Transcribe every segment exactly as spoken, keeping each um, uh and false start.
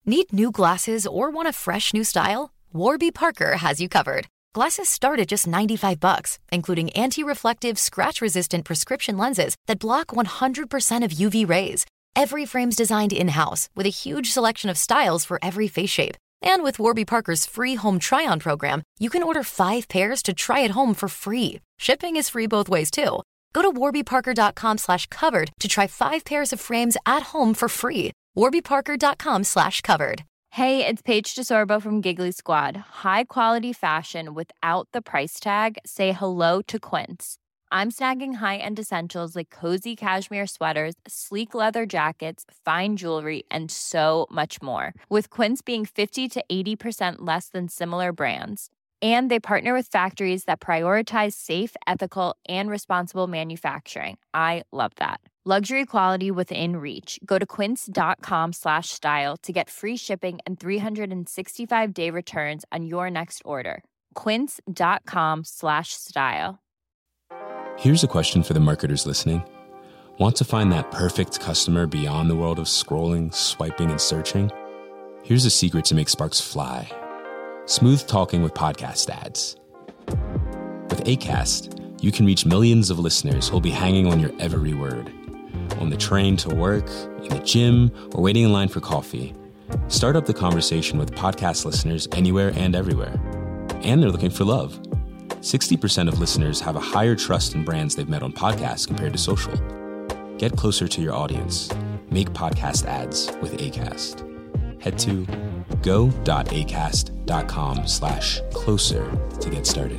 Need new glasses or want a fresh new style? Warby Parker has you covered. Glasses start at just ninety-five bucks, including anti-reflective, scratch-resistant prescription lenses that block one hundred percent of U V rays. Every frame's designed in-house with a huge selection of styles for every face shape. And with Warby Parker's free home try-on program, you can order five pairs to try at home for free. Shipping is free both ways, too. Go to warbyparker.com slash covered to try five pairs of frames at home for free. warbyparker.com slash covered. Hey, it's Paige DeSorbo from Giggly Squad. High quality fashion without the price tag. Say hello to Quince. I'm snagging high-end essentials like cozy cashmere sweaters, sleek leather jackets, fine jewelry, and so much more. With Quince being fifty to eighty percent less than similar brands. And they partner with factories that prioritize safe, ethical, and responsible manufacturing. I love that. Luxury quality within reach. Go to quince.com slash style to get free shipping and three sixty-five day returns on your next order. Quince.com slash style. Here's a question for the marketers listening. Want to find that perfect customer beyond the world of scrolling, swiping, and searching? Here's a secret to make sparks fly. Smooth talking with podcast ads. With Acast, you can reach millions of listeners who'll be hanging on your every word. On the train to work, in the gym, or waiting in line for coffee. Start up the conversation with podcast listeners anywhere and everywhere. And they're looking for love. sixty percent of listeners have a higher trust in brands they've met on podcasts compared to social. Get closer to your audience. Make podcast ads with Acast. Head to go.acast.com slash closer to get started.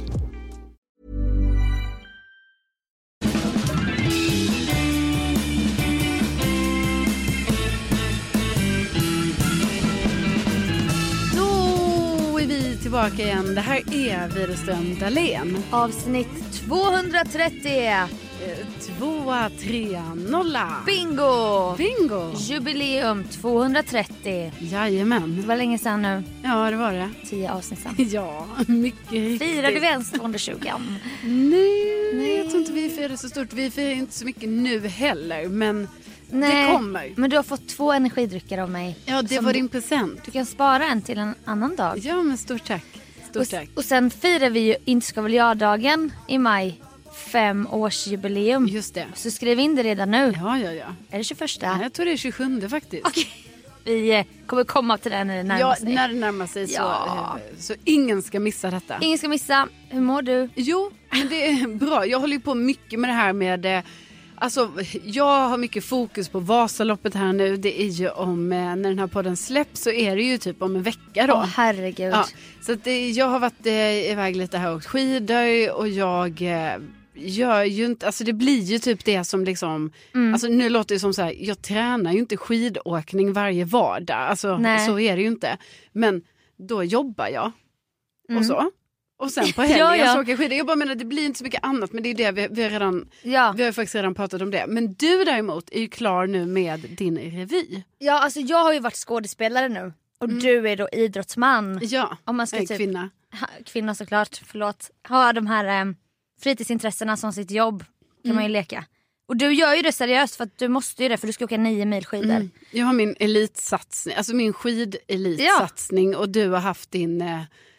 Då är vi tillbaka igen. Det här är Widerström Dahlén. Avsnitt tvåhundratrettio. Tvåa, trea, nolla. Bingo! Bingo! Jubileum tvåhundratrettio. Jajamän. Det var länge sedan nu. Ja, det var det. Tio avsnitt sedan. Ja, mycket riktigt. Firade vi ens tvåhundratjugo? Nej, Nej, jag tror inte vi firar så stort. Vi firar inte så mycket nu heller, men Nej, det kommer. Men du har fått två energidrycker av mig. Ja, det var din present. Du kan spara en till en annan dag. Ja, men stort tack. Stort och, tack. Och sen firar vi ju Inte ska väl jag-dagen i maj. Fem års jubileum. Just det. Så skriv in det redan nu. Ja, ja, ja. Är det tjugoförsta? Ja, jag tror det är tjugosjunde faktiskt. Okej. Vi kommer komma till det när det närmar ja, sig. när det närmar sig så, ja. så ingen ska missa detta. Ingen ska missa. Hur mår du? Jo, men det är bra. Jag håller ju på mycket med det här med... Alltså, jag har mycket fokus på Vasaloppet här nu. Det är ju om, när den här podden släpps så är det ju typ om en vecka då. Åh, herregud. Ja, så att det, jag har varit eh, iväg lite här och åkt skidor och jag... Eh, gör ju inte, alltså det blir ju typ det som liksom, mm. alltså nu låter det som så här, jag tränar ju inte skidåkning varje vardag, alltså Nej. Så är det ju inte, men då jobbar jag mm. och så, och sen på helgen ja, ja. så åker jag skidor, jag bara menar det blir inte så mycket annat, men det är det vi, vi har redan, ja. vi har faktiskt redan pratat om det, men du däremot är ju klar nu med din revy. Ja, alltså jag har ju varit skådespelare nu och mm. du är då idrottsman. Ja, om man ska en typ, kvinna. Ha, kvinna såklart, förlåt, ha de här eh, fritidsintressena som sitt jobb kan mm. man ju leka. Och du gör ju det seriöst för att du måste ju det för du ska åka nio mil skidor. Mm. Jag har min elitsatsning, alltså min skidelitsatsning ja. Och du har haft din... Eh,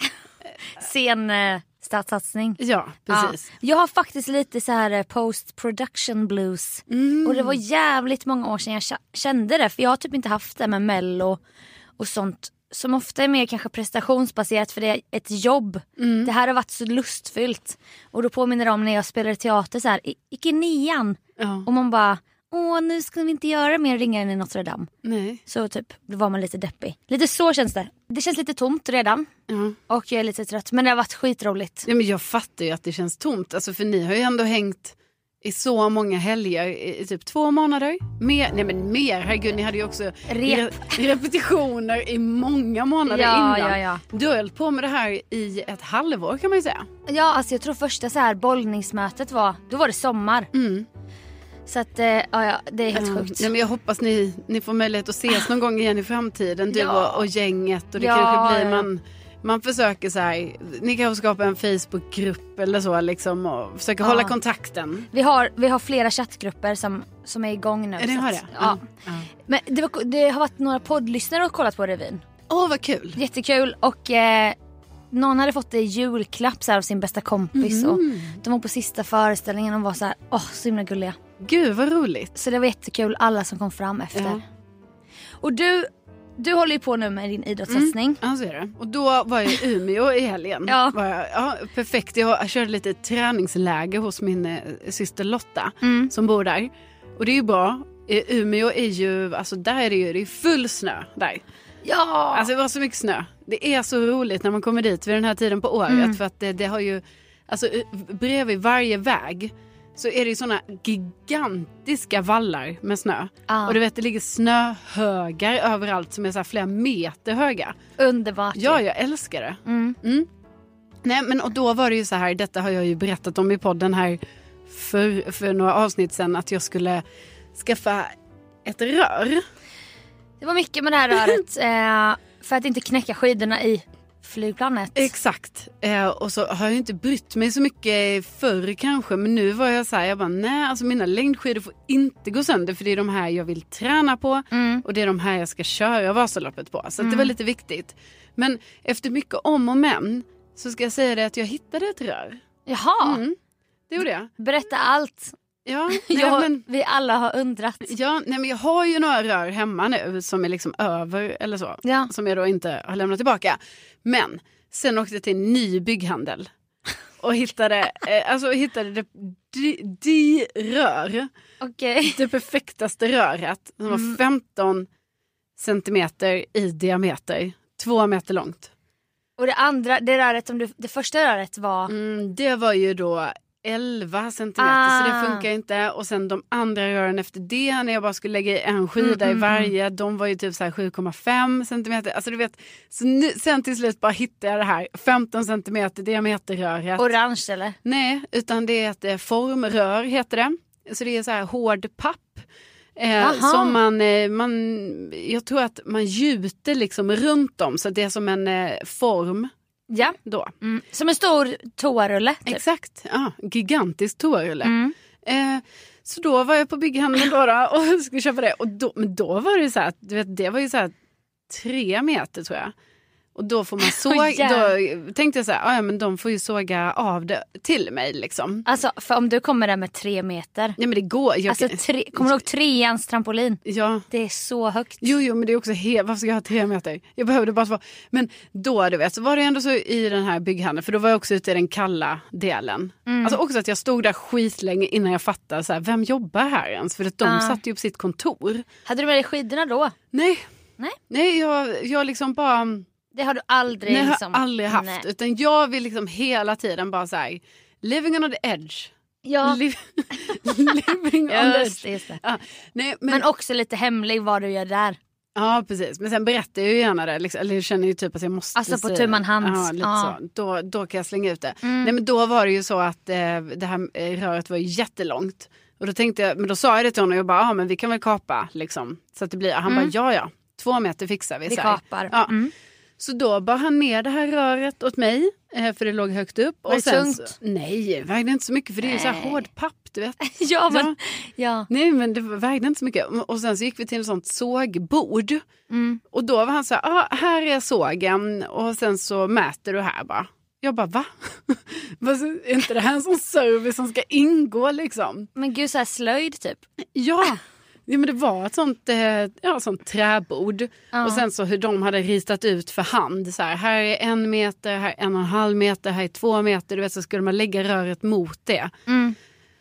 Sen eh, startsatsning. Ja, precis. Ja. Jag har faktiskt lite så här eh, post-production blues. Mm. Och det var jävligt många år sedan jag kände det. För jag har typ inte haft det med Mello och sånt. Som ofta är mer kanske prestationsbaserat för det är ett jobb. Mm. Det här har varit så lustfyllt. Och då påminner det om när jag spelade teater så här, gick i nian. Ja. Och man bara, åh nu ska vi inte göra mer Ringaren i Notre Dame. Nej. Så typ, då var man lite deppig. Lite så känns det. Det känns lite tomt redan. Ja. Och jag är lite trött. Men det har varit skitroligt. Ja, men jag fattar ju att det känns tomt. Alltså för ni har ju ändå hängt i så många helger i typ två månader. Mer, nej men mer, herregud, ni hade ju också Rep. repetitioner i många månader ja, innan. Ja, ja. Du har hållit på med det här i ett halvår kan man ju säga. Ja, alltså jag tror första så här bollningsmötet var, då var det sommar. Mm. Så att, ja, ja det är helt ja. sjukt. Ja, men jag hoppas ni, ni får möjlighet att ses någon gång igen i framtiden, du ja. och, och gänget. Och det ja, kanske blir ja. man... Man försöker så här, ni kan skapa en Facebookgrupp eller så liksom och försöka ja. hålla kontakten. Vi har, vi har flera chattgrupper som, som är igång nu. Är det har det? Ja. Ja. Ja. Men det, var, det har varit några poddlyssnare och kollat på revyn. Åh, oh, vad kul. Jättekul och eh, någon hade fått en julklapp så här, av sin bästa kompis mm. och de var på sista föreställningen och var så här, åh, oh, så himla gulliga. Gud, vad roligt. Så det var jättekul, alla som kom fram efter. Ja. Och du... Du håller ju på nu med din idrottssatsning. Mm, ja, så är det. Och då var jag i Umeå i helgen. ja. Var jag, ja, perfekt. Jag körde lite träningsläger hos min eh, syster Lotta mm. som bor där. Och det är ju bra. I Umeå är ju, alltså där är det ju det är full snö där. Ja! Alltså det var så mycket snö. Det är så roligt när man kommer dit vid den här tiden på året. Mm. För att det, det har ju, alltså bredvid varje väg så är det ju såna gigantiska vallar med snö. Ah. Och du vet, det ligger snöhögar överallt som är så här flera meter höga. Underbart. Ja, jag älskar det. Mm. Mm. Nej, men och då var det ju så här, detta har jag ju berättat om i podden här för, för några avsnitt sedan, att jag skulle skaffa ett rör. Det var mycket med det här röret eh, för att inte knäcka skidorna i flygplanet. Exakt. Eh, och så har jag ju inte brytt mig så mycket förr kanske. Men nu var jag så här, jag bara nej, alltså mina längdskidor får inte gå sönder. För det är de här jag vill träna på. Mm. Och det är de här jag ska köra Vasaloppet på. Så mm. det var lite viktigt. Men efter mycket om och men så ska jag säga det att jag hittade ett rör. Jaha. Mm. Det gjorde jag. Berätta allt. Ja, nej, jag, men, vi alla har undrat. Ja, nej, men jag har ju några rör hemma nu som är liksom över eller så. Ja. Som jag då inte har lämnat tillbaka. Men sen åkte jag till en ny bygghandel. Och hittade, eh, alltså, hittade det, de, de rör. Okay. Det perfektaste röret. Som var mm. femton centimeter i diameter. Två meter långt. Och det andra, det röret som du, det första röret var? Mm, det var ju då elva centimeter ah. så det funkar inte. Och sen de andra rören efter det, när jag bara skulle lägga i en skida mm, i varje, mm. de var ju typ så här sju komma fem centimeter. Alltså du vet, så nu, sen till slut bara hittade jag det här femton centimeter diameterröret. Orange eller? Nej, utan det är ett eh, formrör heter det. Så det är så här hård papp. Eh, som man, eh, man, jag tror att man gjuter liksom runt om, så det är som en eh, form. Ja, då. Mm. Som en stor toarulle. Typ. Exakt, ja, gigantisk toarulle. Mm. Eh, så då var jag på bygghandeln då, då och skulle köpa det. Och då, men då var det så här, du vet, det var ju så här tre meter tror jag. Och då får man såga, oh, yeah. Då tänkte jag så här, ja men de får ju såga av det till mig liksom. Alltså, för om du kommer där med tre meter. Ja men det går. Jag, alltså, tre, kommer du ihåg treans trampolin? Ja. Det är så högt. Jo, jo men det är också helt, varför ska jag ha tre meter? Jag behövde bara vara, men då du vet så var det ändå så i den här bygghandeln, för då var jag också ute i den kalla delen. Mm. Alltså också att jag stod där skitlänge innan jag fattade så här, vem jobbar här ens? För att de uh. satt ju på sitt kontor. Hade du med dig skidorna då? Nej. Nej, Nej jag, jag liksom bara... Det har du aldrig, Nej, liksom... har aldrig haft. Nej. Utan jag vill liksom hela tiden bara så här, living on the edge. Ja. Liv, living on the edge. Just det. Ja, nej, men... men också lite hemlig vad du gör där. Ja, precis. Men sen berättar jag ju gärna det. Liksom, eller jag känner ju typ att jag måste alltså på säga. tu man hands. Ja, lite ja. så. Då, då kan jag slänga ut det. Mm. Nej, men då var det ju så att eh, det här eh, röret var ju jättelångt. Och då tänkte jag, men då sa jag det till honom och jag bara, ja men vi kan väl kapa liksom. Så att det blir, han mm. bara, ja ja. Två meter fixar vi. Vi så kapar. Ja. Mm. Så då bar han ner det här röret åt mig, för det låg högt upp. Var det och sen tungt? Så, nej, det vägde inte så mycket, för det är ju så här hård papp, du vet. ja, men, ja. ja. Nej, men det vägde inte så mycket. Och sen så gick vi till ett sånt sågbord. Mm. Och då var han så här, ah, här är sågen. Och sen så mäter du här bara. Jag bara, va? Är inte det här en sån service som ska ingå liksom? Men gud, så här slöjd typ. Ja. Ja, men det var ett sånt, ja, sånt träbord. Ja. Och sen så hur de hade ritat ut för hand. Så här, här är en meter, här är en och en halv meter, här är två meter. Du vet, så skulle man lägga röret mot det. Mm.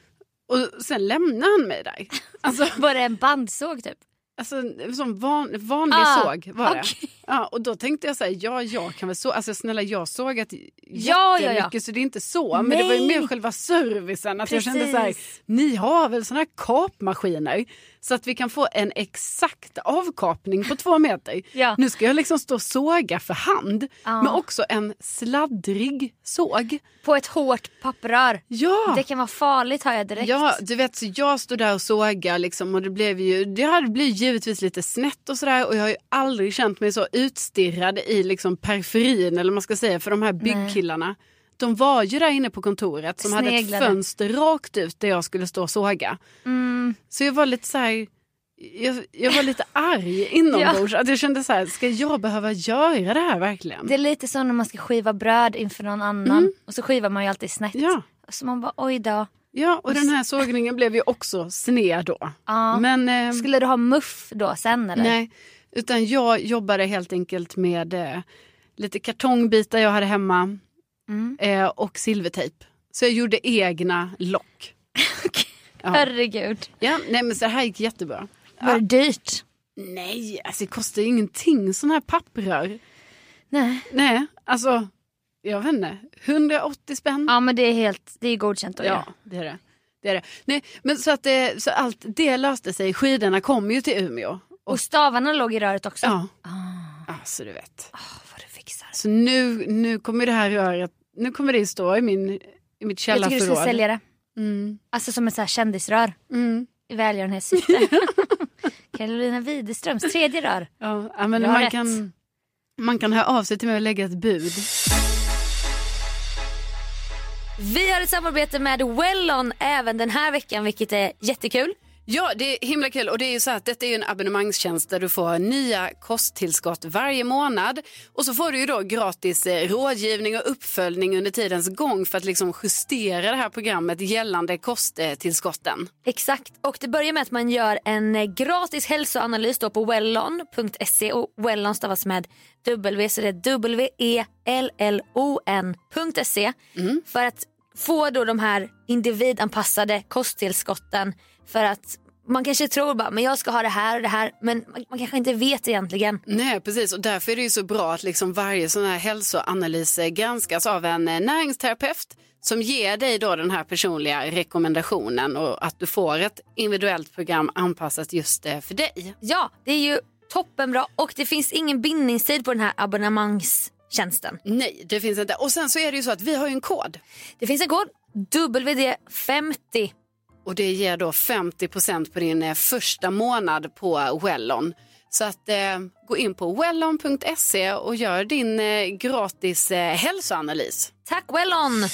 Och sen lämnade han mig där. Alltså, var det en bandsåg typ? Alltså en sån van, vanlig ah, såg var okay. det. Ja, och då tänkte jag så här, ja, jag kan väl så. Alltså snälla, jag såg att ja, jättemycket, ja, ja. så det är inte så. Men Nej. det var ju mer själva servicen. Att Precis. jag kände så här, ni har väl såna här kapmaskiner. Så att vi kan få en exakt avkapning på två meter. Ja. Nu ska jag liksom stå och såga för hand. Ja. Men också en sladdrig såg. På ett hårt papprör. Ja. Det kan vara farligt, har jag direkt. Ja, du vet, så jag stod där och sågade liksom, och det blev ju, det hade blivit givetvis lite snett och sådär, och jag har ju aldrig känt mig så utstirrad i liksom periferin, eller man ska säga, för de här byggkillarna. Nej. De var ju där inne på kontoret som Sneglade. hade ett fönster rakt ut där jag skulle stå och såga. Mm. Så jag var lite så här, jag, jag var lite arg inombords. Ja. Att jag kände så här, ska jag behöva göra det här verkligen? Det är lite som när man ska skiva bröd inför någon annan. Mm. Och så skivar man ju alltid snett. Ja. Så man bara, oj då. Ja, och den här sågningen blev ju också sned då. Ja. Men, eh, skulle du ha muff då sen eller? Nej, utan jag jobbade helt enkelt med eh, lite kartongbitar jag hade hemma. Mm. Eh, och silvertejp. Så jag gjorde egna lock. Ja. Herregud. Ja, nej men så här gick jättebra. Var det dyrt? Nej, alltså det kostar ju ingenting sån här papprör. Nej. Nej, alltså jag vet inte, hundraåttio spänn. Ja, men det är helt, det är godkänt att ja, göra. det är det. Det är det. Nej, men så att det, så allt det löste sig. Skidorna kom ju till Umeå. Och, och stavarna låg i röret också. Ja. Ah. Alltså du vet. Oh, vad du fixar. Så nu, nu kommer det här röret, nu kommer det stå i, min, i mitt källarförråd. Jag tycker du ska sälja det. Mm. Alltså som ett så här kändisrör. Mm. I välgörenhetssyfte. Carolina Widerströms tredje rör. Ja, men man kan, man kan höra av sig till mig och lägga ett bud. Vi har ett samarbete med Wellon även den här veckan, vilket är jättekul. Ja, det är himla kul, och det är ju så att detta är en abonnemangstjänst där du får nya kosttillskott varje månad, och så får du ju då gratis rådgivning och uppföljning under tidens gång för att liksom justera det här programmet gällande kosttillskotten. Exakt, och det börjar med att man gör en gratis hälsoanalys då på wellon punkt se, och Wellon stavas med W, så det är W E L L O N punkt se mm. för att få då de här individanpassade kosttillskotten. För att man kanske tror bara, men jag ska ha det här och det här, men man, man kanske inte vet egentligen. Nej, precis, och därför är det ju så bra att liksom varje sån här hälsoanalys granskas av en näringsterapeut som ger dig då den här personliga rekommendationen, och att du får ett individuellt program anpassat just för dig. Ja, det är ju toppenbra, och det finns ingen bindningstid på den här abonnemangstjänsten. Nej, det finns inte. Och sen så är det ju så att vi har ju en kod. Det finns en kod, W D femtio. Och det ger då femtio procent på din eh, första månad på Wellon. Så att eh, gå in på wellon punkt se och gör din eh, gratis eh, hälsoanalys. Tack Wellon!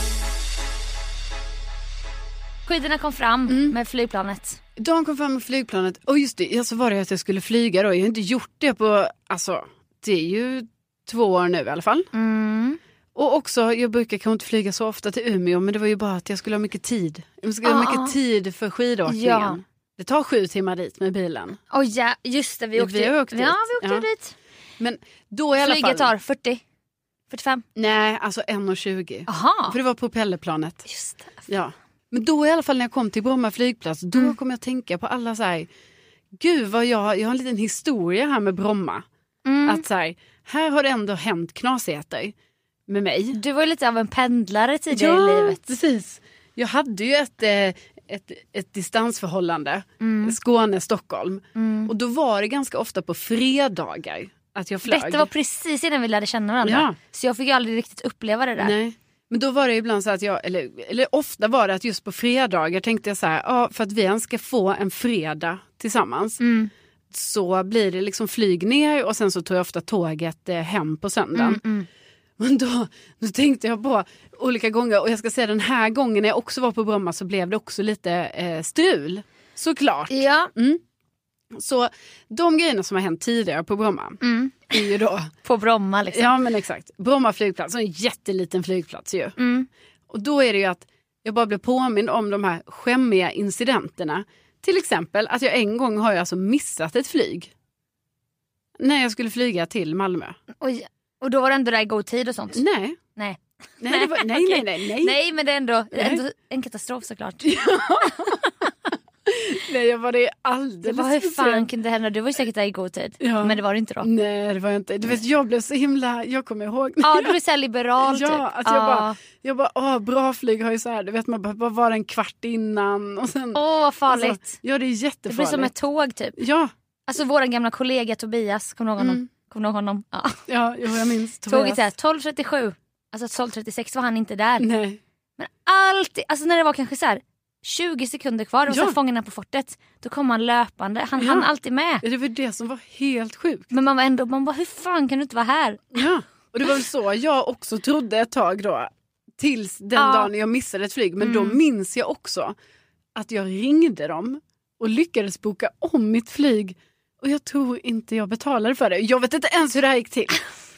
Skidorna kom fram mm. med flygplanet. De kom fram med flygplanet. Och just det, ja, så var det att jag skulle flyga då. Jag har inte gjort det på, alltså det är ju två år nu i alla fall. Mm. Och också, jag brukar kanske inte flyga så ofta till Umeå, men det var ju bara att jag skulle ha mycket tid. Jag skulle ah. ha mycket tid för skidåkningen. Ja. Det tar sju timmar dit med bilen. Oh, ja, just det, vi åkte, ja, vi åkte dit. Ja, vi åkte ja. dit. Men då i alla Flyget fall... tar fyrtio, fyrtiofem? Nej, alltså en tjugo. Aha. För det var propellerplanet. Just det. Ja. Men då i alla fall när jag kom till Bromma flygplats, då mm. kom jag att tänka på alla så här, gud vad jag, jag har en liten historia här med Bromma. Mm. Att så här, här har det ändå hänt knasigheter med mig. Du var lite av en pendlare tidigare ja, i livet. Ja, precis. Jag hade ju ett, ett, ett distansförhållande, mm. Skåne-Stockholm. Mm. Och då var det ganska ofta på fredagar att jag flög. Detta var precis innan vi lärde känna varandra. Ja. Så jag fick ju aldrig riktigt uppleva det där. Nej. Men då var det ibland så att jag, eller, eller ofta var det att just på fredagar tänkte jag så här, ja, för att vi ens ska få en fredag tillsammans. Mm. Så blir det liksom flyg ner och sen så tog jag ofta tåget eh, hem på söndagen. Mm, mm. Men då, då tänkte jag på olika gånger, och jag ska säga den här gången när jag också var på Bromma så blev det också lite eh, strul. Såklart. Ja. Mm. Så de grejerna som har hänt tidigare på Bromma mm. är ju då... på Bromma liksom. Ja men exakt. Bromma flygplats, en jätteliten flygplats ju. Mm. Och då är det ju att jag bara blev påmind om de här skämmiga incidenterna. Till exempel att jag en gång har jag alltså missat ett flyg. När jag skulle flyga till Malmö. Oj. Och då var det ändå där i god tid och sånt? Nej. Nej. Nej, det var, nej, okay. nej, nej, nej. Nej, men det är ändå, ändå en katastrof såklart. Nej, jag var det alldeles Det var hur fan kunde det hända? Du var ju säkert där i god tid. Ja. Men det var det inte då. Nej, det var jag inte. Du vet, jag blev så himla, jag kommer ihåg. Ja, du är så här liberal typ. Ja, alltså jag ja. bara, jag bara, åh, bra flyg har ju så här, du vet, man behöver bara vara en kvart innan. Och sen, Åh, vad farligt. Alltså, ja, det är jättefarligt. Det blir som ett tåg typ. Ja. Alltså vår gamla kollega Tobias, kommer du ihåg honom? Mm. Kommer du ihåg honom? Ja. Ja, jag minns Tåget är tolv trettiosju. Alltså tolv trettiosex var han inte där. Nej. Men alltid, alltså när det var kanske så här tjugo sekunder kvar och ja. så Fångarna på fortet, då kom han löpande. Han ja. hann alltid med. Ja, det var det som var helt sjukt. Men man var ändå, man bara, hur fan kan du inte vara här? Ja, och det var väl så jag också trodde ett tag då. Tills den ja. dagen jag missade ett flyg. Men mm. då minns jag också att jag ringde dem och lyckades boka om mitt flyg. Och jag tror inte jag betalade för det. Jag vet inte ens hur det här gick till.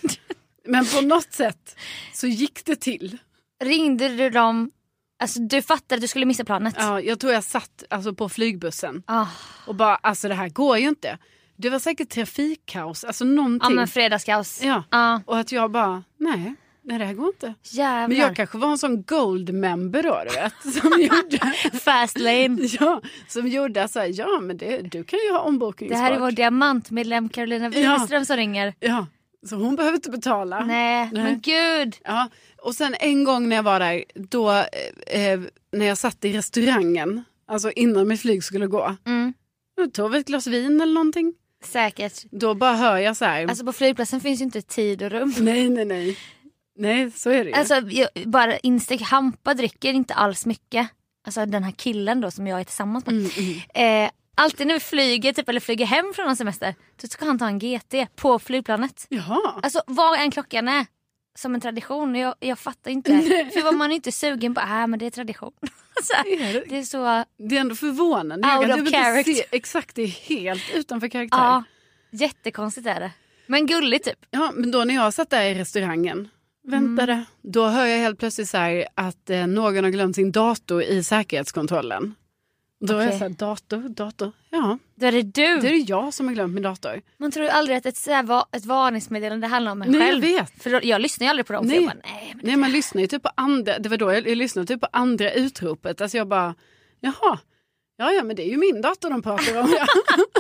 Men på något sätt så gick det till. Ringde du dem? Alltså du fattade att du skulle missa planet? Ja, jag tror jag satt alltså, på flygbussen. Oh. Och bara, alltså det här går ju inte. Det var säkert trafikkaos, alltså någonting. Ja, men fredagskaos. Ja, ja. och att jag bara, nej, nej det här går inte. Jävlar. Men jag kanske var en sån gold member då, du vet. Som gjorde... Fast lane. Ja, som gjorde så här, ja men det, du kan ju ha ombokningsbart. Det här är vår diamantmedlem Carolina Widerström ja. som ringer. Ja, så hon behöver inte betala. Nej, Nej. men gud. Ja, och sen en gång när jag var där, då eh, när jag satt i restaurangen, alltså innan mitt flyg skulle gå. Mm. Då tog vi ett glas vin eller någonting. Säkert. Då bara hör jag så här. Alltså på flygplatsen finns ju inte tid och rum. Nej, nej, nej. Nej, så är det ju. Alltså jag, bara instick, Hampa dricker inte alls mycket. Alltså den här killen då som jag är tillsammans med. Mm, mm. Eh, alltid när vi flyger typ, eller flyger hem från en semester, då ska han ta en G T på flygplanet. Jaha. Alltså vad en klockan är. Som en tradition. Jag, jag fattar inte. För vad man är inte sugen på. Äh, men det är tradition. Så, är det? det är så... Det är ändå förvånande. Out jag of kan character. Se, exakt, det är helt utanför karaktär. Ja, jättekonstigt är det. Men gulligt typ. Ja, men då när jag satt där i restaurangen, väntade, mm. då hör jag helt plötsligt så här att eh, någon har glömt sin dator i säkerhetskontrollen. Då okay. är jag så här, dator, dator, ja. Då är det du. Det är jag som har glömt min dator. Man tror ju aldrig att ett, så här, va, ett varningsmeddelande handlar om en nej, själv. Jag vet. För då, jag lyssnar ju aldrig på dem. Nej, jag bara, nej, men nej man lyssnar ju typ på andra, det var då jag, jag lyssnade typ på andra utropet. Alltså jag bara, jaha, ja ja men det är ju min dator de pratar om. Ja.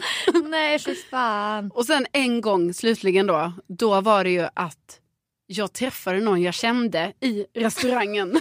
Nej, för fan. Och sen en gång slutligen då, då var det ju att jag träffade någon jag kände i restaurangen.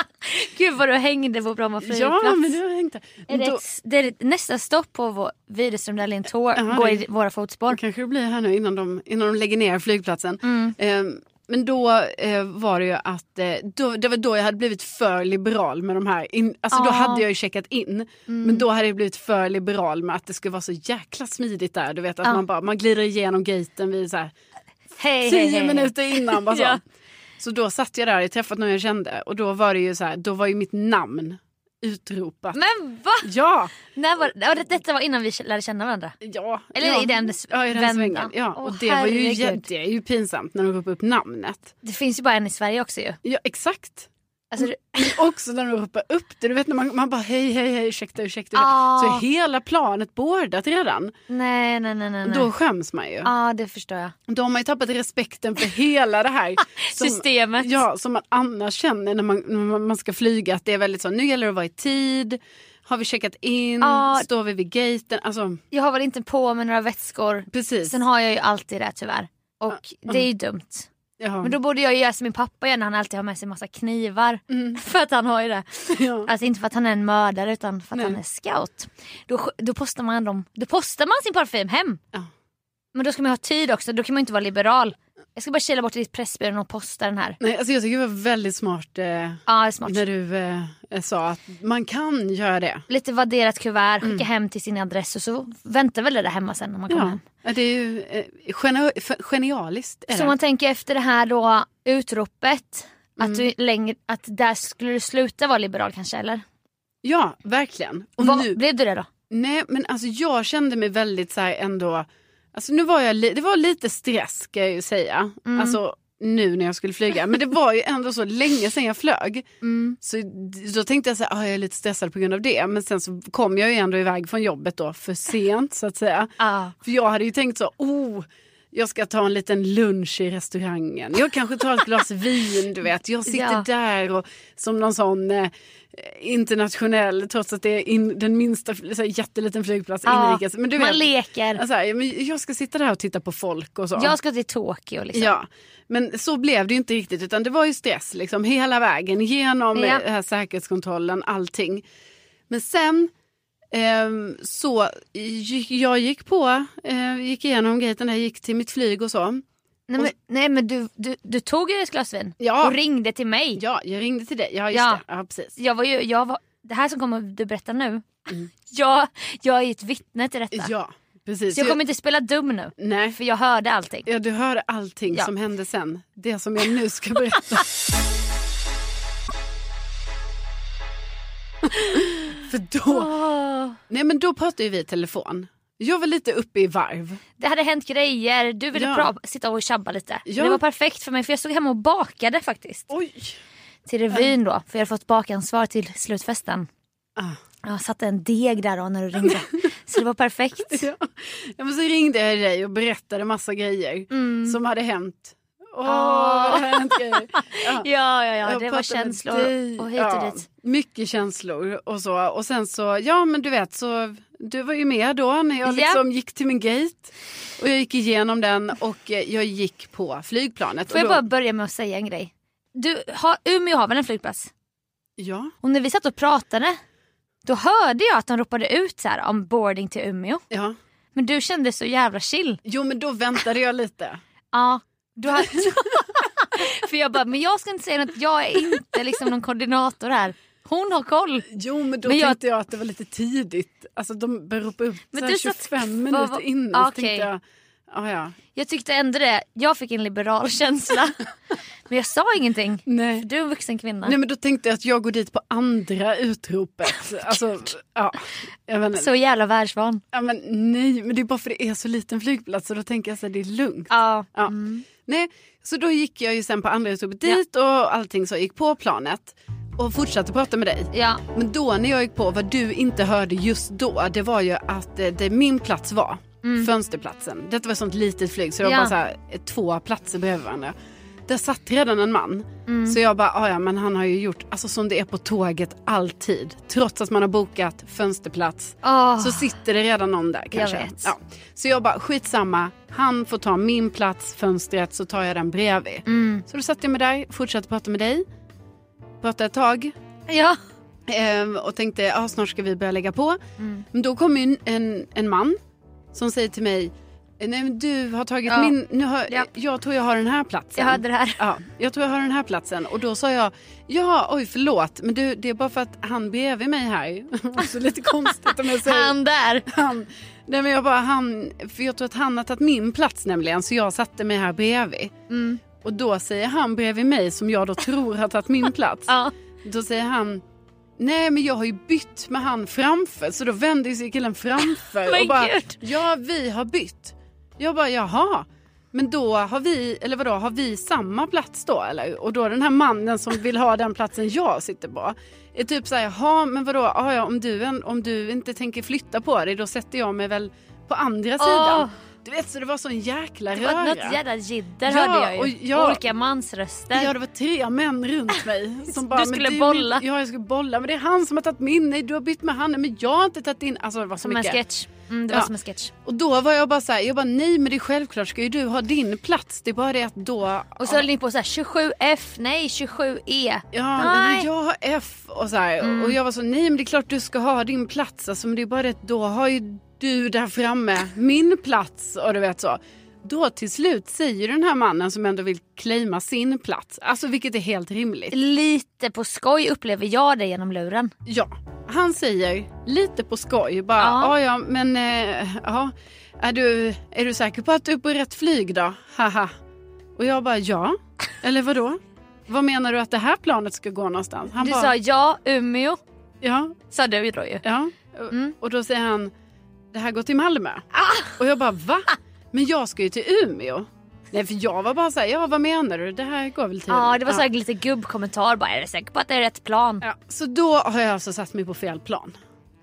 Gud vad du hängde på Bromma flygplats. Ja, men du hängde. Är det, då... ett, det är nästa stopp på vår Widerström Dahlin Tour. Ja, gå det... i våra fotspår. Det kanske det blir här nu innan de, innan de lägger ner flygplatsen. Mm. Eh, men då eh, var det ju att eh, då, det var då jag hade blivit för liberal med de här. In, alltså ah. Då hade jag ju checkat in. Mm. Men då hade jag blivit för liberal med att det skulle vara så jäkla smidigt där. Du vet att ah. man bara man glider igenom gaten vid så här Hej, tio hej, hej. minuter innan bara så. Ja. Så då satt jag där, jag träffat någon jag kände. Och då var det ju så här, då var ju mitt namn utropat. Men va? Ja. När var, ja, detta var innan vi lärde känna varandra. Ja. Eller ja. i den, ja, i den svängen. Ja. Åh, och det var ju, herregud. det är ju pinsamt när de ropar upp namnet. Det finns ju bara en i Sverige också ju. Ja, exakt. Alltså, Men också när de ropar upp det, du vet när man, man bara hej, hej, hej, ursäkta, ursäkta. Ah. Så är hela planet bordat redan. Nej, nej, nej, nej. Då skäms man ju. Ja, ah, det förstår jag. Då har man ju tappat respekten för hela det här. som, Systemet. Ja, som man annars känner när man, när man ska flyga. Att det är väldigt så, nu gäller det att vara i tid. Har vi checkat in? Ah. Står vi vid gaten? Alltså, jag har väl inte på med några vätskor. Precis. Sen har jag ju alltid det tyvärr. Och ah. det är ju dumt. Jaha. Men då borde jag göra som min pappa gör när han alltid har med sig massa knivar. Mm. För att han har ju det. Ja. Alltså inte för att han är en mördare utan för att Nej. han är scout. Då, då, postar man dem, då postar man sin parfym hem. Ja. Men då ska man ha tid också. Då kan man inte vara liberal. Jag ska bara kila bort till Pressbyrån och posta den här. Nej, alltså jag tycker det var väldigt smart, eh, ja, det är smart. när du eh, sa att man kan göra det. Lite vadderat kuvert, skicka Mm. hem till sin adress och så väntar väl det där hemma sen när man kommer Ja, hem. det är ju eh, geni- genialiskt. Är Så det? man tänker efter det här då utropet Mm. att, du längre, att där skulle du sluta vara liberal kanske, eller? Ja, verkligen. Och Vad, nu, blev du det då? nej, men alltså jag kände mig väldigt så här ändå. Alltså nu var jag li- det var lite stress ska jag ju säga. Mm. Alltså nu när jag skulle flyga. Men det var ju ändå så länge sedan jag flög. Mm. Så då tänkte jag så här, ah, jag är lite stressad på grund av det. Men sen så kom jag ju ändå iväg från jobbet då för sent så att säga. Ah. För jag hade ju tänkt så, oh, jag ska ta en liten lunch i restaurangen. Jag kanske tar ett glas vin, du vet. Jag sitter ja. där och som någon sån eh, internationell, trots att det är in, den minsta så här, jätteliten flygplats ja, inrikes. Men du man vet, leker. Alltså, jag ska sitta där och titta på folk och så. Jag ska till Tokyo liksom. Ja, men så blev det ju inte riktigt, utan det var ju stress liksom hela vägen genom ja. här säkerhetskontrollen, allting. Men sen eh, så jag gick på, eh, gick igenom gaten, jag gick till mitt flyg och så. Nej men, nej, men du, du, du tog ju ett glas vin ja. och ringde till mig. Ja, jag ringde till dig. Ja, just ja. det. Ja, precis. Jag var ju, jag var, det här som kommer du berätta nu. Mm. jag, jag är ett vittne till detta. Ja, precis. Så jag kommer inte spela dum nu. Nej. För jag hörde allting. Ja, du hörde allting ja. som hände sen. Det som jag nu ska berätta. För då... Oh. Nej, men då pratade vi i telefon. Jag var lite uppe i varv. Det hade hänt grejer. Du ville ja. pra- sitta och tjabba lite. Ja. Det var perfekt för mig. För jag stod hemma och bakade faktiskt. Oj. Till revyn då. För jag hade fått bakansvar till slutfesten. Ah. Jag satte en deg där då när du ringde. Så det var perfekt. Ja. Ja, men så ringde jag dig och berättade massa grejer mm. som hade hänt. Åh, oh, det hade hänt grejer. Ja, ja, ja, ja. det var känslor och hit och ja, dit. Mycket känslor och så. Och sen så, ja men du vet så... Du var ju med då när jag liksom ja. gick till min gate. Och jag gick igenom den och jag gick på flygplanet. Får jag och då... bara börja med att säga en grej? Du, har, Umeå har väl en flygplats? Ja. Och när vi satt och pratade, då hörde jag att de ropade ut så här om boarding till Umeå. Ja. Men du kände så jävla chill. Jo, men då väntade jag lite. Ja. Du har... För jag bara, men jag ska inte säga att jag är inte liksom någon koordinator här. Hon har koll. Jo, men då men jag... tänkte jag att det var lite tidigt. Alltså de började ropa upp men du tjugofem satt... minuter var... innan. Okay. Så jag... Ah, ja. jag tyckte ändå det. Jag fick en liberal känsla. Men jag sa ingenting. Nej. För du är en vuxen kvinna. Nej, men då tänkte jag att jag går dit på andra utropet. Alltså, ja. Jag menar... Så jävla världsvan. Ja, men nej, men det är bara för det är så liten flygplats. Så då tänker jag att det är lugnt. Ja. ja. Mm. Nej, så då gick jag ju sen på andra utropet dit ja. och allting så gick på planet. Och fortsatte prata med dig. Ja. Men då när jag gick på, vad du inte hörde just då, det var ju att det, det min plats var. Mm. Fönsterplatsen. Detta var ett sånt litet flyg så det ja. var bara så här, två platser bredvid varandra. Där satt redan en man. Mm. Så jag bara, ah, ja men han har ju gjort, alltså som det är på tåget alltid. Trots att man har bokat fönsterplats. Oh. Så sitter det redan någon där kanske. Jag vet. Ja. Så jag bara, skitsamma. Han får ta min plats, fönstret, så tar jag den bredvid. Mm. Så då satt jag med dig, fortsatte prata med dig. Pratade ett tag. Ja. Ehm, och tänkte, ja snart ska vi börja lägga på. Mm. Men då kom ju en, en man som säger till mig, nej men du har tagit ja. min, nu har, ja. jag tror jag har den här platsen. Jag hade det här. Ja, jag tror jag har den här platsen. Och då sa jag, ja oj förlåt, men du, det är bara för att han bredvid mig här. Så lite konstigt om jag säger. Han där. Han, nej men jag bara, han, för jag tror att han har tagit min plats nämligen, så jag satte mig här bredvid. Mm. Och då säger han bredvid mig, som jag då tror har tagit min plats. Ja. Då säger han, nej men jag har ju bytt med han framför. Så då vänder sig killen framför och bara, Gud. ja vi har bytt. Jag bara, jaha. Men då har vi, eller vadå, har vi samma plats då eller? Och då den här mannen som vill ha den platsen jag sitter på är typ såhär, jaha men vadå, ah, ja, om, du, om du inte tänker flytta på dig, då sätter jag mig väl på andra oh. sidan. Du vet, så det var sån jäkla röra. Det var något jävla jidder, ja, hörde jag ju. Och ja, olika mansröster. Ja, det var tre män runt mig. Som bara, du skulle men bolla. Min, ja, jag skulle bolla. Men det är han som har tagit min. Nej, du har bytt med han. Men jag har inte tagit in. Alltså, det var så som mycket. en sketch. Mm, det ja. var som en sketch. Och då var jag bara så här, jag bara, nej men det är självklart ska ju du ha din plats. Det är bara det att då... Och så höll ni på så här, tjugosju F, nej tjugosju E. Ja, nej. Men jag har F och så här. Mm. Och jag var så, nej men det är klart du ska ha din plats. Alltså, men det är bara det att då har ju du där framme min plats. Och du vet så. Då till slut säger den här mannen som ändå vill claima sin plats. Alltså vilket är helt rimligt. Lite på skoj upplever jag det genom luren. Ja, han säger lite på skoj. Bara, ja, ja men äh, ja, är, du, är du säker på att du är på rätt flyg då? Haha. Och jag bara, ja. Eller vadå? Vad menar du att det här planet ska gå någonstans? Han du bara, sa ja, Umeå. Ja. Sa du då ju. Ja, mm. Och då säger han, det här går till Malmö. Ah! Och jag bara, va? Men jag ska ju till Umeå. Nej, för jag var bara så här, ja vad menar du? Det här går väl till... Ja, det var så här lite gubbkommentar. Bara, är du säker på att det är rätt plan? Ja, så då har jag alltså satt mig på fel plan.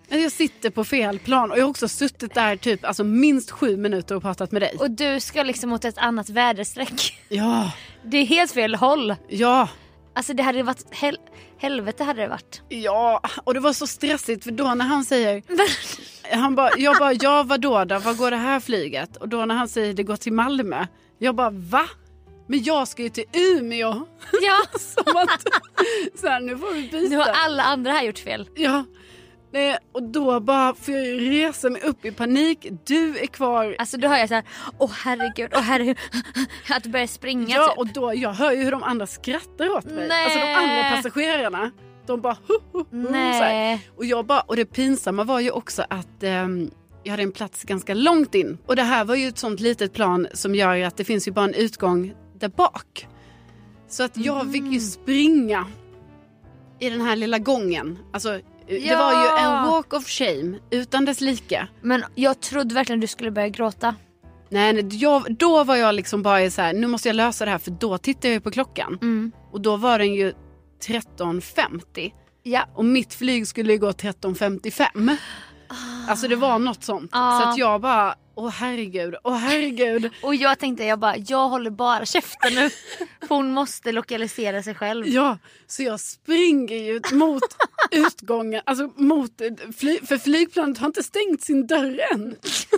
Jag sitter på fel plan och jag har också suttit där typ alltså minst sju minuter och pratat med dig. Och du ska liksom mot ett annat väderstreck. Ja. Det är helt fel håll. Ja. Alltså det hade varit hel- helvete hade det varit. Ja, och det var så stressigt för då när han säger han bara, jag bara, ja vadå då, vad går det här flyget? Och då när han säger det går till Malmö, jag bara, va? Men jag ska ju till Umeå. Ja. Som att, så här, nu får vi byta. Nu har alla andra här gjort fel. Ja. Nej, och då bara får jag resa mig upp i panik. Du är kvar. Alltså då hör jag så här, åh herregud, åh herregud. Att du börjar springa Ja, typ. och då, jag hör ju hur de andra skrattar åt mig. Nej. Alltså de andra passagerarna. De bara, hu, hu, hu, Nej. så här. Och jag bara, och det pinsamma var ju också att ehm, jag hade en plats ganska långt in. Och det här var ju ett sånt litet plan som gör att det finns ju bara en utgång där bak. Så att jag fick ju springa i den här lilla gången. Alltså det Ja. var ju en walk of shame utan dess like. Men jag trodde verkligen du skulle börja gråta. Nej, nej jag, då var jag liksom bara så här, nu måste jag lösa det här för då tittade jag ju på klockan. Mm. Och då var den ju tretton femtio. Ja. Och mitt flyg skulle ju gå tretton femtiofem. Alltså det var något sånt. Ah. Så att jag bara, åh herregud, åh herregud. Och jag tänkte, jag bara, jag håller bara käften nu. För hon måste lokalisera sig själv. Ja, så jag springer ju mot utgången. Alltså mot, fly, för flygplanet har inte stängt sin dörr än.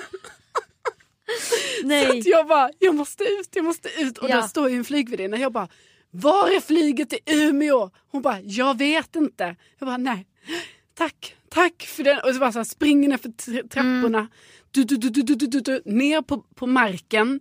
Nej. Så att jag bara, jag måste ut, jag måste ut. Och Ja. där står ju en flygvärdinna. Jag bara, var är flyget till Umeå? Hon bara, jag vet inte. Jag bara, nej, tack, tack för den. Och så bara så här, springer ner för tra- trapporna. Mm. Du, du, du, du, du, du, du, ner på, på marken.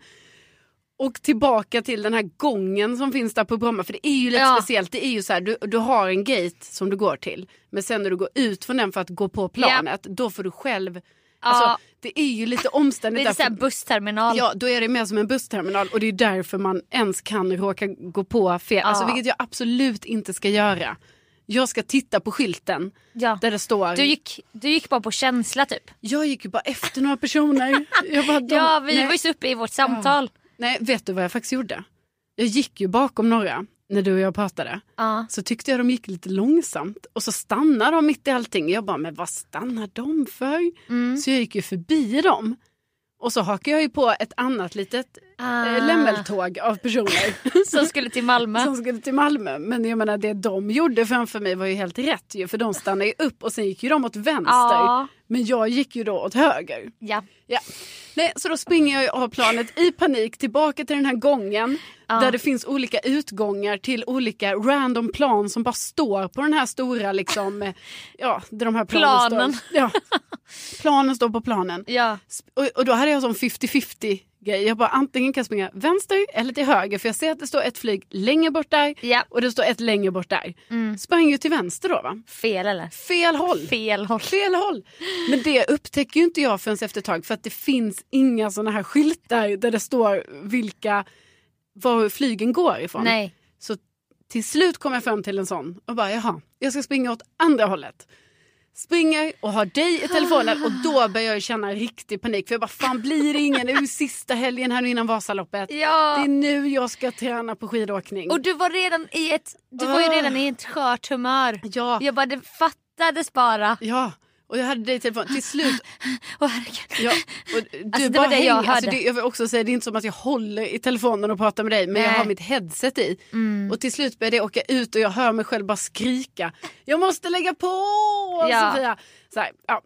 Och tillbaka till den här gången som finns där på Bromma. För det är ju lite Ja. speciellt. Det är ju så här, du, du har en gate som du går till. Men sen när du går ut från den för att gå på planet, ja. Då får du själv... Alltså, Ja. det är ju lite omständigt. Det är så här bussterminal. Ja, då är det mer som en bussterminal. Och det är därför man ens kan råka gå på fel. Ja. Alltså, vilket jag absolut inte ska göra. Jag ska titta på skylten Ja. där det står... Du gick, du gick bara på känsla typ. Jag gick ju bara efter några personer. Jag bara, de... Ja, vi Nej. var ju så uppe i vårt samtal. Ja. Nej, vet du vad jag faktiskt gjorde? Jag gick ju bakom några när du och jag pratade. Ja. Så tyckte jag de gick lite långsamt. Och så stannade de mitt i allting. Jag bara, men vad stannar de för? Mm. Så jag gick ju förbi dem. Och så hakade jag ju på ett annat litet Ah. eh, lämmeltåg av personer. Som skulle till Malmö. Som skulle till Malmö. Men jag menar, det de gjorde framför mig var ju helt rätt ju. För de stannade ju upp och sen gick ju de åt vänster. Ja. Men jag gick ju då åt höger. Ja. Ja. Nej, så då springer jag ju av planet i panik tillbaka till den här gången. Ja. Där det finns olika utgångar till olika random plan som bara står på den här stora liksom, eh, ja, där de här planen Planen. står. Ja. Planen står på planen. Ja. Och, och då hade jag sån femtio femtio grej. Jag bara antingen kan jag springa vänster eller till höger. För jag ser att det står ett flyg längre bort där. Ja. Och det står ett längre bort där. Mm. Sprang ju till vänster då, va? Fel eller? Fel håll. Fel håll. Fel håll. Men det upptäcker ju inte jag förrän efter ett tag. För att det finns inga såna här skyltar där det står vilka, var flygen går ifrån. Nej. Så till slut kom jag fram till en sån. Och bara, jaha, jag ska springa åt andra hållet. Springer och har dig i telefonen. Och då börjar jag känna riktig panik. För jag bara, fan blir det ingen? Det är ju sista helgen här nu innan Vasaloppet. Ja. Det är nu jag ska träna på skidåkning. Och du var redan i ett, du var ju redan i ett skört humör. Ja. Jag bara, det fattades bara. Ja, och jag hade dig i telefonen. Till slut... Åh herregud. Ja, och du Alltså, det bara var det jag hänger, hörde. alltså det, jag vill också säga, det är inte som att jag håller i telefonen och pratar med dig, men Nej. jag har mitt headset i. Mm. Och till slut börjar det åka ut och jag hör mig själv bara skrika. Jag måste lägga på! Ja. Sofia. Så här, ja.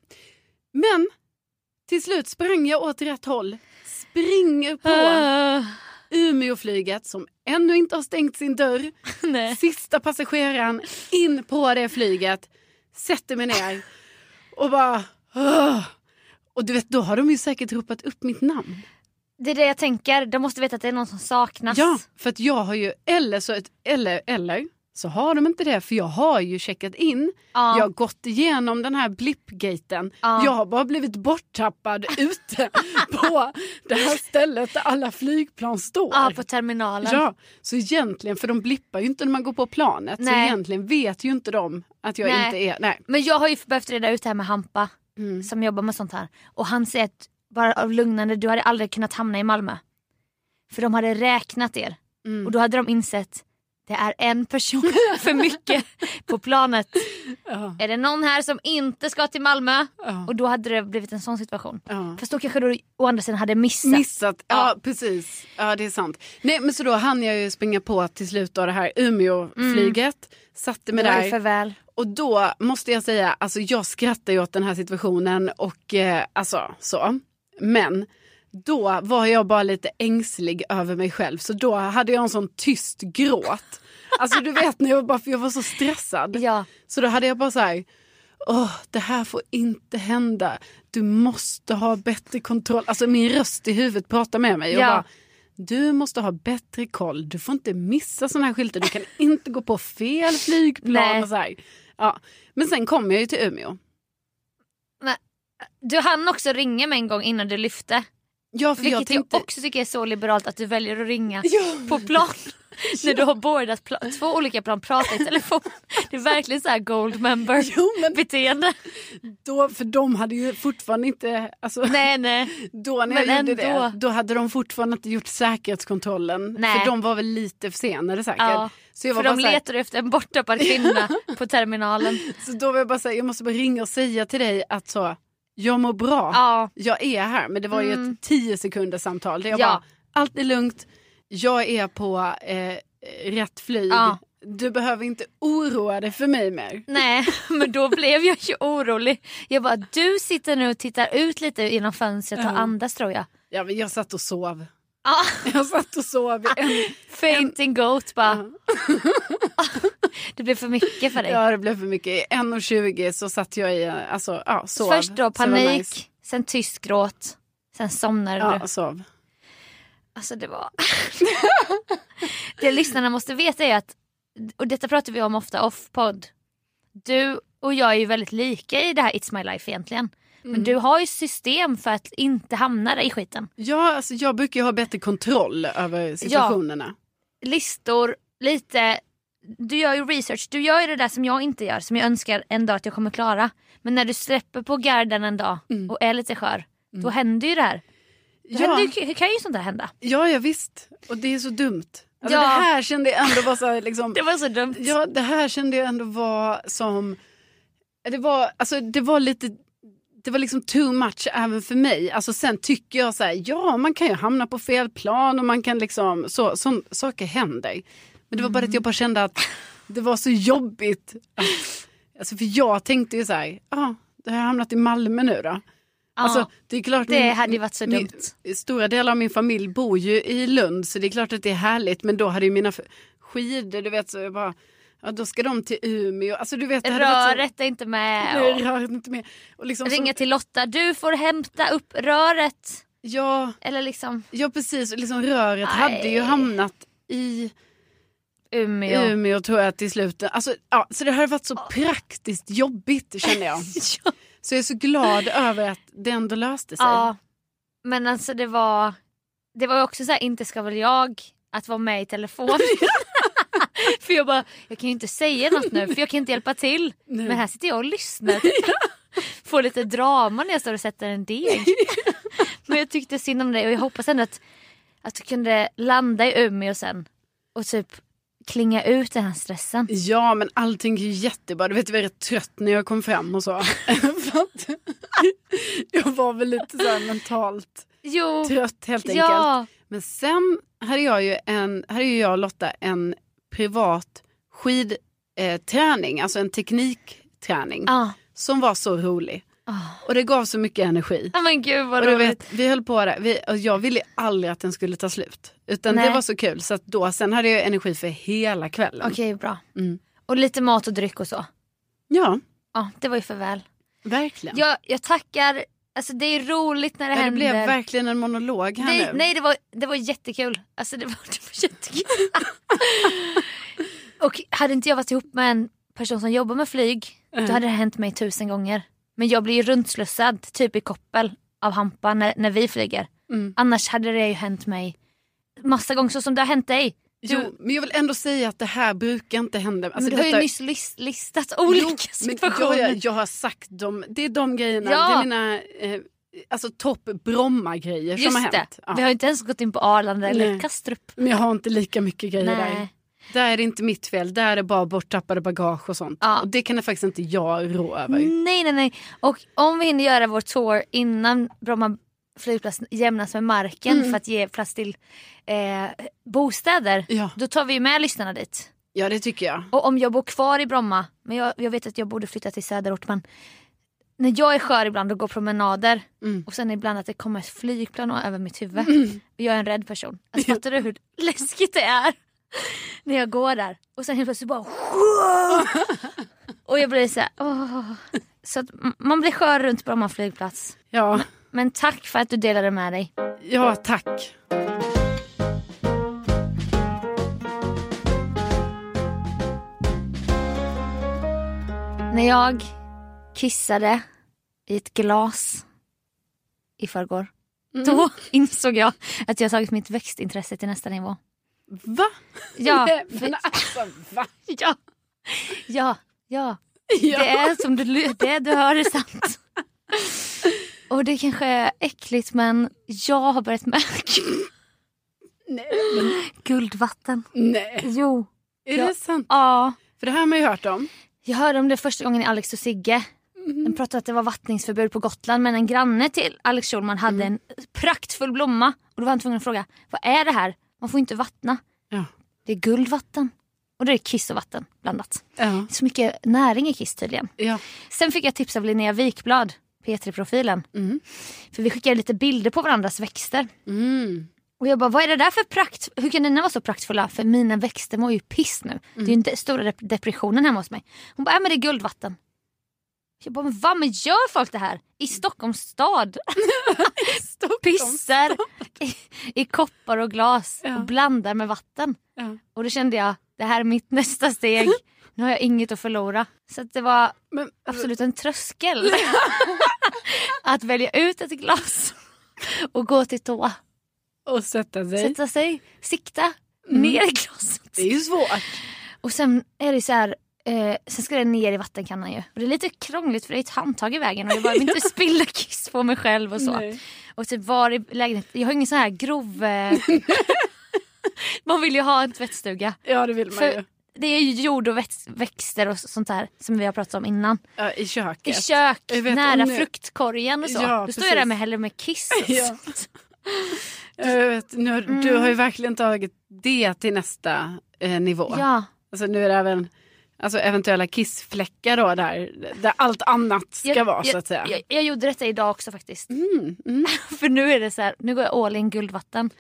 Men till slut sprang jag åt rätt håll. Springer på Uh, Umeåflyget som ännu inte har stängt sin dörr. nej. Sista passageraren in på det flyget. Sätter mig ner och bara... Uh. Och du vet, då har de ju säkert ropat upp mitt namn. Det är det jag tänker. De måste veta att det är någon som saknas. Ja, för att jag har ju... Eller så, ett, eller, eller så har de inte det. För jag har ju checkat in. Ja. Jag har gått igenom den här blippgaten. Ja. Jag har bara blivit borttappad ute på det här stället där alla flygplan står. Ja, på terminalen. Ja, så egentligen, för de blippar ju inte när man går på planet. Nej. Så egentligen vet ju inte de att jag Nej. inte är... Nej. Men jag har ju behövt reda ut det här med Hampa. Mm. Som jobbar med sånt här. Och han säger att, bara av lugnande, du hade aldrig kunnat hamna i Malmö. För de hade räknat er. Mm. Och då hade de insett, det är en person för mycket på planet. Ja. Är det någon här som inte ska till Malmö? Ja. Och då hade det blivit en sån situation. Ja. Fast då kanske du å andra sidan hade missat. Missat, ja, ja precis. Ja det är sant. Nej men så då hann jag ju springa på till slut av det här Umeå-flyget. Mm. Satte mig det var där. För väl. Och då måste jag säga, alltså jag skrattar ju åt den här situationen och eh, alltså så. Men då var jag bara lite ängslig över mig själv. Så då hade jag en sån tyst gråt. Alltså du vet när jag bara, för jag var så stressad. Ja. Så då hade jag bara så här, åh det här får inte hända. Du måste ha bättre kontroll. Alltså min röst i huvudet pratar med mig. Och ja. bara, du måste ha bättre koll. Du får inte missa såna här skyltar. Du kan inte gå på fel flygplan. Nej. Och så här. Ja. Men sen kom jag ju till Umeå. Men, du hann också ringa mig en gång innan du lyfte. Ja, för Vilket jag, tänkte... jag också tycker är så liberalt att du väljer att ringa ja. på plan. När du har bordat pla- två olika plan, prata i telefon. Det är verkligen så här gold member jo, men... beteende. Då, för de hade ju fortfarande inte... Alltså, nej, nej. Då när men jag gjorde ändå. det, då hade de fortfarande inte gjort säkerhetskontrollen. Nej. För de var väl lite försenade säkert. Ja, så jag var för bara de så här... letar efter en borttappad kvinna på terminalen. Så då var jag bara säga, jag måste bara ringa och säga till dig att så... Jag mår bra, ja. jag är här. Men det var ju mm. ett tio sekunders samtal. Där jag ja. bara, allt är lugnt. Jag är på eh, rätt flyg. Ja. Du behöver inte oroa dig för mig mer. Nej, men då blev jag ju orolig. Jag bara, du sitter nu och tittar ut lite genom fönstret och ja. andas tror jag. Ja, men jag satt och sov. Ja. Jag satt och sov. En, Fainting goat bara. Ja. Det blev för mycket för dig. Ja, det blev för mycket. I en och tjugo så satt jag i, alltså, ja, sov. Först då panik, nice. sen tyst gråt, sen somnade ja, du. sov. Alltså det var... det lyssnarna måste veta är att, och detta pratar vi om ofta off-podd, du och jag är ju väldigt lika i det här It's My Life egentligen. Men mm. du har ju system för att inte hamna där i skiten. Ja, alltså jag brukar ju ha bättre kontroll över situationerna. Ja. Listor, lite... Du gör ju research, du gör ju det där som jag inte gör, som jag önskar en dag att jag kommer klara. Men när du släpper på garden en dag mm. och är lite skör, mm. då händer ju det här. Då ja. händer ju, kan ju sånt där hända. Ja, ja visst. Och det är så dumt. Alltså ja. det här kände jag ändå var så liksom... det var så dumt. Ja, det här kände jag ändå var som... Det var, alltså det var lite... Det var liksom too much även för mig. Alltså sen tycker jag så här, ja man kan ju hamna på fel plan och man kan liksom, så, så saker händer. Men det var bara mm. att jag bara kände att det var så jobbigt. Att, alltså för jag tänkte ju så här, ja ah, det har jag hamnat i Malmö nu då. Ja, alltså det är klart. Det min, hade ju varit så min, dumt. Stora delar av min familj bor ju i Lund så det är klart att det är härligt. Men då hade ju mina skidor, du vet så jag bara... Ja, då ska de till Umeå. Alltså, du vet, röret så... är inte med. Nej, röret är inte med. Och liksom ringa så... till Lotta. Du får hämta upp röret. Ja, eller liksom... ja precis. Liksom, röret Aj. hade ju hamnat i Umeå. Umeå tror jag till slut. Alltså, ja, så det har varit så oh. praktiskt jobbigt känner jag. ja. Så jag är så glad över att det ändå löste sig. Ja, men alltså det var... Det var också så här, inte ska väl jag att vara med i telefon. För jag bara, jag kan ju inte säga något nu för jag kan inte hjälpa till. Nej. Men här sitter jag och lyssnar. Får lite drama när jag står och sätter en deg. Men jag tyckte synd om dig och jag hoppas ändå att, att du kunde landa i Umeå sen. Och typ klinga ut den här stressen. Ja, men allting är ju jättebra. Du vet, jag var rätt trött när jag kom fram och så. För att jag var väl lite så här mentalt jo. trött helt enkelt. Ja. Men sen hade jag ju en, hade ju jag och Lotta en privat skidträning, eh, alltså en teknikträning ah. som var så rolig. Ah. Och det gav så mycket energi. Oh men gud vad och du roligt. vet, vi höll på där. Vi, och jag ville aldrig att den skulle ta slut. Utan Nej. det var så kul. Så att då, sen hade jag energi för hela kvällen. Okej, okay, bra. Mm. Och lite mat och dryck och så. Ja. Ja, det var ju för väl. Verkligen. Jag, jag tackar. Alltså det är roligt när det ja, händer. Det blev verkligen en monolog här det, nu. Nej, det var, det var jättekul. Alltså det var, det var jättekul. Och hade inte jag varit ihop med en person som jobbar med flyg, mm. då hade det hänt mig tusen gånger. Men jag blir ju runtslussad typ i koppel av Hampa när, när vi flyger. Mm. Annars hade det ju hänt mig massa gånger så som det har hänt dig. Du... Jo, men jag vill ändå säga att det här brukar inte hända. Alltså, men du har detta... ju nyss list, listat olika jo, situationer. Men jag, jag har sagt dem, det är de grejerna, ja. det är mina eh, alltså topp Bromma-grejer som har hänt. Ja. Vi har inte ens gått in på Arlanda eller Kastrup. Men jag har inte lika mycket grejer Nej. där. Där är det inte mitt fel. Där är det bara borttappade bagage och sånt. Ja. Och det kan det faktiskt inte jag rå över. Nej, nej, nej. Och om vi hinner göra vår tour innan Bromma flygplats jämnas med marken mm. för att ge plats till eh, bostäder, ja. då tar vi med lyssnarna dit. Ja, det tycker jag. Och om jag bor kvar i Bromma, men jag, jag vet att jag borde flytta till söderort, men när jag är skör ibland och går promenader mm. och sen ibland att det kommer ett flygplan över mitt huvud. Mm. Jag är en rädd person. Alltså, fattar du hur läskigt det är när jag går där? Och sen helt plötsligt bara och jag blir så här, åh. Så att man blir skör runt Bromma flygplats. Ja. Men, men tack för att du delade med dig. Ja, tack. När jag kissade i ett glas i förrgår, mm. då insåg jag att jag tagit mitt växtintresse till nästa nivå. Va? Ja. Nej, men alltså, va? Ja. Ja, ja. Ja. Det är som du, det du hör är sant. Och det kanske är äckligt, men jag har börjat märka. Nej. Guldvatten. Nej. Jo. Är ja. det sant? Ja. För det här har man ju hört om. Jag hörde om det första gången i Alex och Sigge. Mm. De pratade att det var vattningsförbud på Gotland, men en granne till Alex Schulman hade mm. en praktfull blomma. Och då var han tvungen att fråga, vad är det här? Man får inte vattna. Ja. Det är guldvatten. Och det är kiss och vatten blandat. Ja. Så mycket näring i kiss tydligen. Ja. Sen fick jag tips av Linnea Wikblad, P tre-profilen. Mm. För vi skickade lite bilder på varandras växter. Mm. Och jag bara, vad är det där för prakt? Hur kan dina vara så praktfulla? För mina växter mår ju piss nu. Mm. Det är ju inte stora dep- depressionen hemma hos mig. Hon bara, ja men det är guldvatten. Jag bara, men vad men gör folk det här? I Stockholms stad. Stockholms Pissar i, i koppar och glas. Ja. Och blandar med vatten. Ja. Och då kände jag, det här är mitt nästa steg. Nu har jag inget att förlora. Så att det var men, absolut en tröskel. Att välja ut ett glas. Och gå till toa. Och sätta sig. Sätta sig, sikta mm. ner i glaset. Det är ju svårt. Och sen är det så här, eh, sen ska det ner i vattenkannan ju. Och det är lite krångligt för det är ett handtag i vägen. Och jag bara vill inte spilla kiss på mig själv och så. Nej. Och typ var i lägenheten, jag har ingen sån här grov... Eh, man vill ju ha en tvättstuga. Ja, det vill man för ju. Det är ju jord och växt, växter och sånt här som vi har pratat om innan. Ja, i köket. I kök, vet, nära nu... fruktkorgen och så. Ja, då står jag där med heller med kiss och ja. sånt. Jag vet, nu, mm. Du har ju verkligen tagit det till nästa eh, nivå. Ja. Alltså nu är det även alltså, eventuella kissfläckar då där, där allt annat ska jag, vara jag, så att säga. Jag, jag gjorde detta idag också faktiskt. Mm, mm. För nu är det så här, nu går jag all in guldvatten.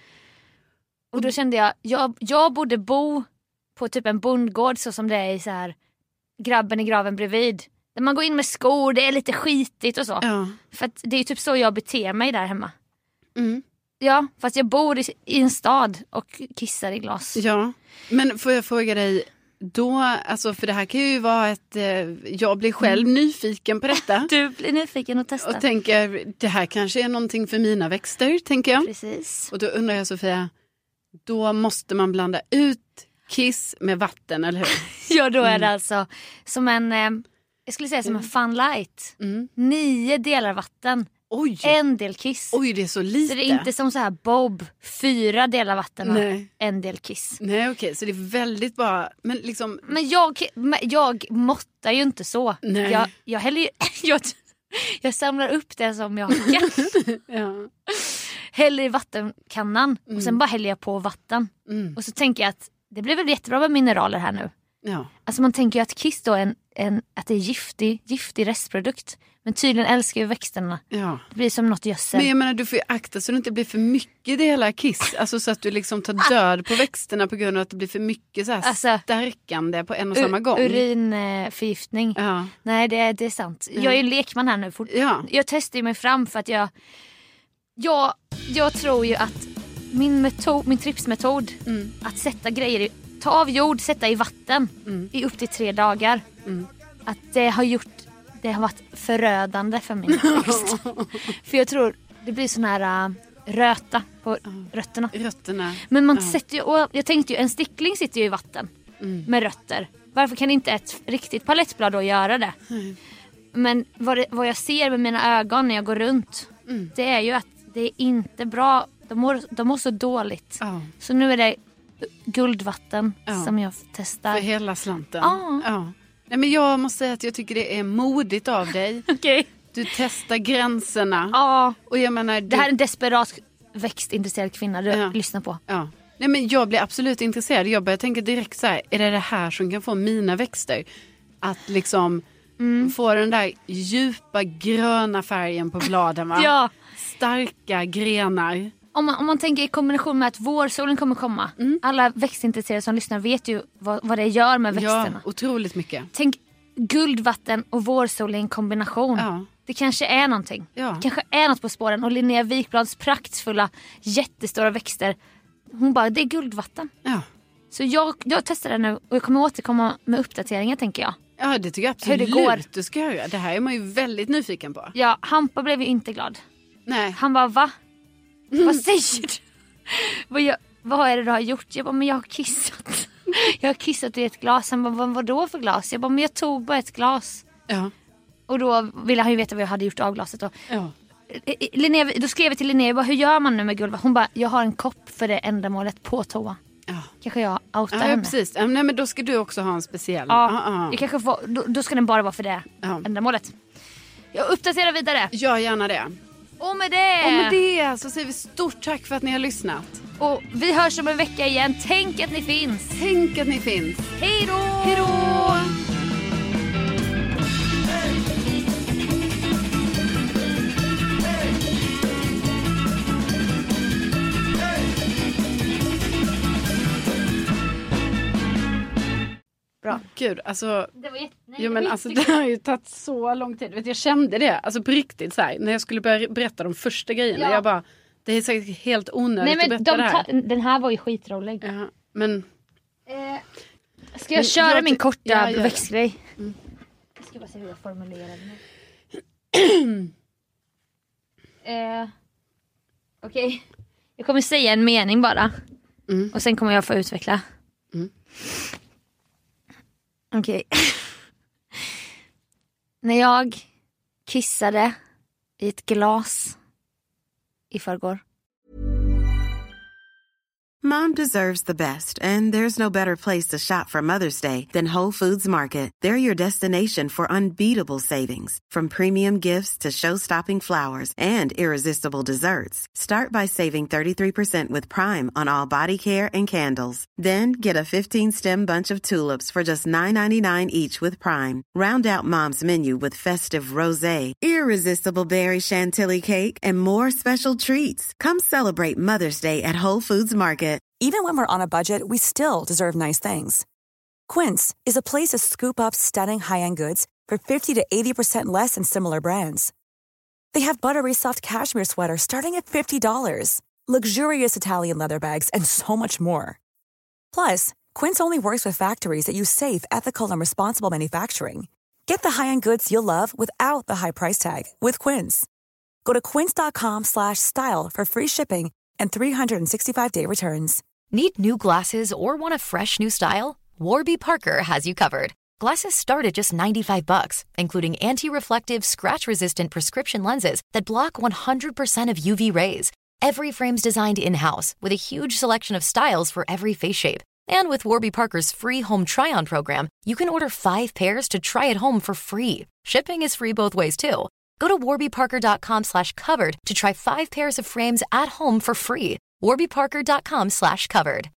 Och då kände jag, jag, jag borde bo på typ en bondgård så som det är i så här Grabben i graven bredvid. Där man går in med skor, det är lite skitigt och så. Ja. För att det är typ så jag beter mig där hemma. Mm. Ja, fast jag bor i, i en stad och kissar i glas. Ja, men får jag fråga dig då, alltså för det här kan ju vara ett, eh, jag blir själv mm. nyfiken på detta. Du blir nyfiken och testar. Och tänker, det här kanske är någonting för mina växter, tänker jag. Precis. Och då undrar jag Sofia, då måste man blanda ut kiss med vatten, eller hur? Ja, då är mm. det alltså som en, eh, jag skulle säga som en Fun Light. Mm. Nio delar vatten. Oj. En del kiss. Oj, det är så lite. Så det är inte som så här Bob, fyra delar vatten och Nej. en del kiss. Nej, okej, så det är väldigt bara, men liksom... Men jag, jag måttar ju inte så. Nej. Jag, jag, häller ju, jag, jag samlar upp det som jag kan. Ja. Häller i vattenkannan mm. och sen bara häller jag på vatten. Mm. Och så tänker jag att det blir väl jättebra med mineraler här nu. Ja. Alltså man tänker ju att kiss då är en, en, att det är giftig, giftig restprodukt. Men tydligen älskar ju växterna. Ja. Det blir som något gödsel. Men jag menar, du får ju akta så det inte blir för mycket delar kiss. Alltså så att du liksom tar död på växterna på grund av att det blir för mycket så här alltså, stärkande på en och samma gång. Urinförgiftning. Ja. Nej, det, det är sant. Jag är ju lekman här nu. Ja. Jag testar ju mig fram för att jag... Jag, jag tror ju att min, metod, min tripsmetod mm. att sätta grejer i... Ta av jord, sätta i vatten mm. i upp till tre dagar. Mm. Att det har gjort... Det har varit förödande för min växt. För jag tror det blir sån här uh, röta på uh, rötterna. rötterna. Men man uh. sätter ju, och jag tänkte ju, en stickling sitter ju i vatten mm. med rötter. Varför kan inte ett riktigt palettblad då göra det? Mm. Men vad, det, vad jag ser med mina ögon när jag går runt, mm. det är ju att det är inte bra. De mår, de mår så dåligt. Uh. Så nu är det guldvatten Ja. som jag testar. För hela slanten. Ja. Ja. Nej, men jag måste säga att jag tycker det är modigt av dig. Okej. Du testar gränserna. Ja. Och jag menar, du... Det här är en desperat växtintresserad kvinna du Ja. lyssnar på. Ja. Nej, men jag blir absolut intresserad. Jag börjar tänka direkt så här, är det det här som kan få mina växter att liksom mm. få den där djupa gröna färgen på bladen, va? Ja. Starka grenar. Om man, om man tänker i kombination med att vårsolen kommer komma. Mm. Alla växtintresserade som lyssnar vet ju vad, vad det gör med växterna. Ja, otroligt mycket. Tänk guldvatten och vårsol i en kombination. Ja. Det kanske är någonting. Ja. Det kanske är något på spåren. Och Linnea Wikblads praktfulla, jättestora växter. Hon bara, det är guldvatten. Ja. Så jag, jag testar det nu och jag kommer återkomma med uppdateringar, tänker jag. Ja, det tycker jag absolut hur det går. Du ska göra. Det här är man ju väldigt nyfiken på. Ja, Hampa blev ju inte glad. Nej. Han bara, va? Vad säger du? vad, jag, vad är det du har gjort? Jag bara, men jag har kissat. Jag har kissat i ett glas. Han bara, vad, vad då för glas? Jag bara, men jag tog bara ett glas. Ja. Och då ville han ju veta vad jag hade gjort av glaset. Och Ja. Linnea, då skrev jag till Linnea, bara, hur gör man nu med guldvatten? Hon bara, jag har en kopp för det ändamålet på toa. Ja. Kanske jag outar ja, henne. Precis. Ja, nej, men då ska du också ha en speciell. Ja, ah, ah. Jag kanske får, då, då ska den bara vara för det ja. ändamålet. Jag uppdaterar vidare. Gör gärna det. Och med det. Och med det så säger vi stort tack för att ni har lyssnat. Och vi hörs om en vecka igen. Tänk att ni finns. Tänk att ni finns. Hej då! Hej då! Bra. Gud, alltså, det var jätte... Nej, jo, men det, alltså det har ju tagit så lång tid. Vet, jag kände det, alltså på riktigt så här, när jag skulle börja berätta de första grejerna. Ja. Jag bara, det är säkert helt onödigt Nej, men att berätta de det här. ta- den här var ju skitrolig. Ja, men... Eh, ska jag men köra jag min ty- korta ja, gör växtgrej? Mm. Jag ska bara se hur jag formulerar den här. eh, Okej. Okay. Jag kommer säga en mening bara. Mm. Och sen kommer jag få utveckla. Mm. Okej. Okay. När jag kissade i ett glas i förrgår. Mom deserves the best, and there's no better place to shop for Mother's Day than Whole Foods Market. They're your destination for unbeatable savings, from premium gifts to show-stopping flowers and irresistible desserts. Start by saving thirty-three percent with Prime on all body care and candles. Then get a fifteen-stem bunch of tulips for just nine ninety-nine each with Prime. Round out Mom's menu with festive rosé, irresistible berry chantilly cake, and more special treats. Come celebrate Mother's Day at Whole Foods Market. Even when we're on a budget, we still deserve nice things. Quince is a place to scoop up stunning high-end goods for fifty to eighty percent less than similar brands. They have buttery soft cashmere sweaters starting at fifty dollars, luxurious Italian leather bags, and so much more. Plus, Quince only works with factories that use safe, ethical, and responsible manufacturing. Get the high-end goods you'll love without the high price tag with Quince. Go to quince.com slash style for free shipping and three sixty-five day returns. Need new glasses or want a fresh new style? Warby Parker has you covered. Glasses start at just ninety-five bucks, including anti-reflective, scratch-resistant prescription lenses that block one hundred percent of U V rays. Every frame's designed in-house with a huge selection of styles for every face shape. And with Warby Parker's free home try-on program, you can order five pairs to try at home for free. Shipping is free both ways, too. Go to warbyparker.com slash covered to try five pairs of frames at home for free. warbyparker.com slash covered.